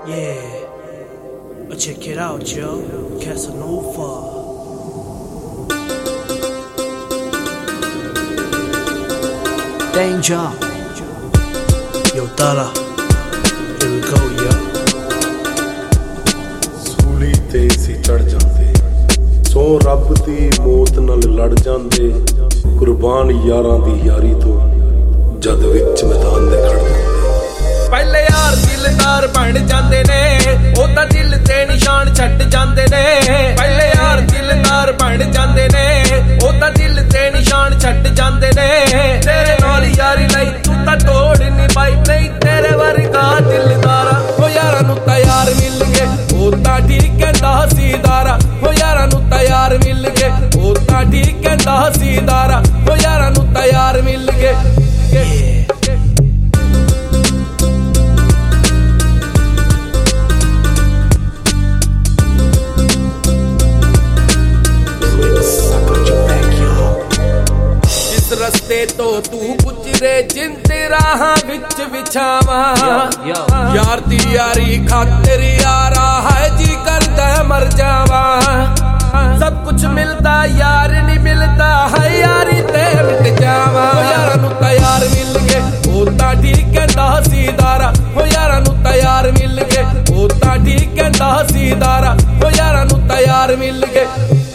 Yeah, check it out, yo. Casanova. Danger. Yo, Tara. Here we go, yo. ਸੂਲੀ ਤੇ ਸੀ ਚੜ ਜਾਂਦੇ, ਸੋ ਰੱਬ ਦੀ ਮੌਤ ਨਾਲ ਲੜ ਜਾਂਦੇ, ਕੁਰਬਾਨ ਯਾਰਾਂ ਦੀ ਯਾਰੀ ਤੋਂ ਜਦ ਵਿੱਚ ਮੈਦਾਨ ਦੇ ਖੜ ਜਾਂਦੇ। ਪਹਿਲੇ ਯਾਰ ਦਿਲਦਾਰ ਬਣ ਜਾਂਦੇ ਨੇ, ਉਹ ਤਾਂ ਦਿਲ ਤੇ ਨਿਸ਼ਾਨ ਛੱਡ ਜਾਂਦੇ ਨੇ। ਪਹਿਲੇ ਯਾਰ ਦਿਲਦਾਰ ਬਣ ਜਾਂਦੇ ਨੇ, ਉਹ ਤਾਂ ਦਿਲ ਤੇ ਨਿਸ਼ਾਨ ਛੱਡ ਜਾਂਦੇ ਨੇ। ਤੇਰੇ ਨਾਲ ਯਾਰੀ ਲਈ ਤੂੰ ਤਾਂ ਤੋੜ ਨਹੀਂ ਪਾਈ, ਨਹੀਂ ਤੇਰੇ ਵਰਗਾ ਦਿਲਦਾਰਾ। ਉਹ ਯਾਰਾਂ ਨੂੰ ਤਾਂ ਯਾਰ ਮਿਲ ਗਏ, ਉਹ ਤਾਂ ਠੀਕ ਕਹਿੰਦਾ ਹਸੀਦਾਰਾ। ਉਹ ਯਾਰਾਂ ਨੂੰ ਤਾਂ ਯਾਰ ਮਿਲ ਗਏ, ਉਹ ਤਾਂ ਠੀਕ ਕਹਿੰਦਾ ਹਸੀਦਾਰਾ। ਉਹ ਯਾਰਾਂ ਨੂੰ ਤਾਂ ਯਾਰ ਮਿਲ ਗਏ। ਰਸਤੇ ਤੋਂ ਤੂੰ ਗੁਜ਼ਰੇ ਜਿੰਦ ਰਾਹਾਂ ਵਿੱਚ ਵਿਛਾਵਾਂ, ਯਾਰ ਦੀ ਯਾਰੀ ਖਾਤਰ ਯਾਰਾ ਹੈ ਜੀ ਕਰਦਾ ਮਰ ਜਾਵਾਂ। ਸਭ ਕੁਝ ਮਿਲਦਾ ਯਾਰ ਨਹੀਂ ਮਿਲਦਾ ਹੈ, ਯਾਰੀ ਤੇ ਮਿਟ ਜਾਵਾਂ। ਯਾਰਾਂ ਨੂੰ ਤਾਂ ਯਾਰ ਮਿਲ ਗਏ, ਉਹ ਤਾਂ ਠੀਕ ਕਹਿੰਦਾ ਹਸੀਦਾਰਾ। ਉਹ ਯਾਰਾਂ ਨੂੰ ਤਾਂ ਯਾਰ ਮਿਲ ਗਏ, ਉਹ ਤਾਂ ਠੀਕ ਕਹਿੰਦਾ ਹਸੀਦਾਰਾ। ਉਹ ਯਾਰਾਂ ਨੂੰ ਤਾਂ ਯਾਰ ਮਿਲ ਗਏ।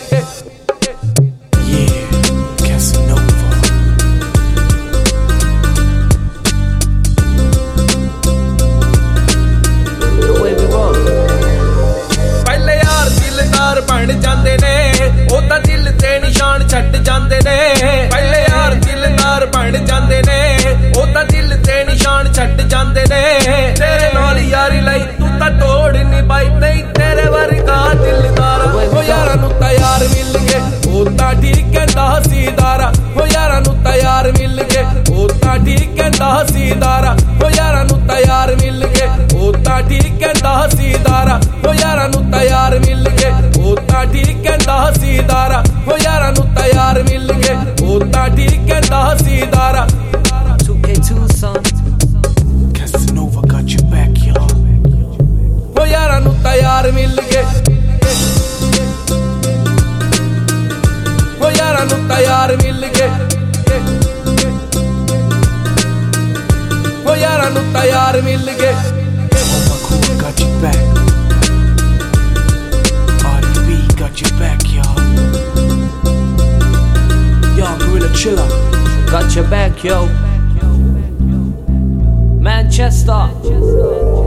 ਬਣ ਜਾਂਦੇ ਨੇ, ਉਹ ਤਾਂ ਦਿਲ ਤੇ ਨਿਸ਼ਾਨ ਛੱਡ ਜਾਂਦੇ ਨੇ। ਪਹਿਲੇ ਯਾਰ ਦਿਲਦਾਰ ਬਣ ਜਾਂਦੇ ਨੇ, ਉਹ ਤਾਂ ਦਿਲ ਤੇ ਨਿਸ਼ਾਨ ਛੱਡ ਜਾਂਦੇ ਨੇ। ਤੇਰੇ ਨਾਲ ਯਾਰੀ ਲਈ ਤੂੰ ਤਾਂ ਤੋੜ ਨਹੀਂ ਪਾਈ, ਨਹੀਂ ਤੇਰੇ ਵਰਗਾ ਦਿਲਦਾਰਾ। ਉਹ ਯਾਰਾਂ ਨੂੰ ਤਾਂ ਯਾਰ ਮਿਲ ਗਏ, ਉਹ ਤਾਂ ਠੀਕ ਕਹਿੰਦਾ ਹਸੀਦਾਰਾ। ਉਹ ਯਾਰਾਂ ਨੂੰ ਤਾਂ ਯਾਰ ਮਿਲ ਗਏ, ਉਹ ਤਾਂ ਠੀਕ ਕਹਿੰਦਾ ਹਸੀਦਾਰਾ। ਉਹ ਯਾਰਾਂ ਨੂੰ ਤਾਂ ਯਾਰ ਮਿਲ ਗਏ, ਉਹ ਤਾਂ ਠੀਕ ਕਹਿੰਦਾ ਹਸੀਦਾਰਾ। ਉਹ ਯਾਰਾਂ ਨੂੰ ਤਾਂ ਯਾਰ ਮਿਲ ਗਏ, ਉਹ ਤਾਂ ਠੀਕ ਕਹਿੰਦਾ ਹਸੀਦਾਰਾ। ਉਹ ਯਾਰਾਂ ਨੂੰ ਤਾਂ ਯਾਰ ਮਿਲ ਗਏ, ਉਹ ਤਾਂ ਠੀਕ ਕਹਿੰਦਾ ਹਸੀਦਾਰਾ। 2K2 son. Casanova got your back, yo. ਉਹ ਯਾਰਾਂ ਨੂੰ ਤਾਂ ਯਾਰ ਮਿਲ ਗਏ। ਉਹ ਯਾਰਾਂ ਨੂੰ ਤਾਂ ਯਾਰ ਮਿਲ ਗਏ। ਉਹ ਯਾਰਾਂ ਨੂੰ ਤਾਂ ਯਾਰ ਮਿਲ ਗਏ। Cool got your back. Got your back, yo. Yo, Gorilla Chiller. Got your back, yo. Manchester.